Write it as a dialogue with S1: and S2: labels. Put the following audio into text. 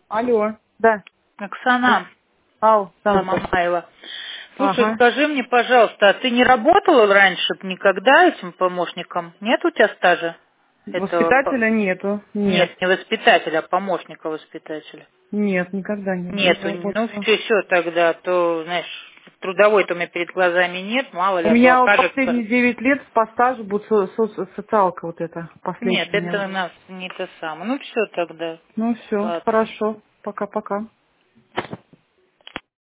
S1: Алло, да.
S2: Оксана
S1: Ау,
S2: Мамаева. Слушай,
S1: Ага.
S2: скажи мне, пожалуйста, а ты не работала раньше никогда этим помощником? Нет у тебя стажа?
S1: Воспитателя нету. Нет.
S2: Нет, не воспитателя, а помощника воспитателя.
S1: Нет, никогда не
S2: Нету. Ну,
S1: работала.
S2: все тогда, то, знаешь, трудовой-то у меня перед глазами нет, мало ли,
S1: У
S2: а то
S1: меня вот
S2: окажется...
S1: последние 9 лет по стажу будет социалка вот эта.
S2: Нет,
S1: Последняя у меня
S2: это у
S1: будет.
S2: нас не то самое. Ну, все тогда.
S1: Ну все,
S2: Ладно.
S1: хорошо. Пока-пока.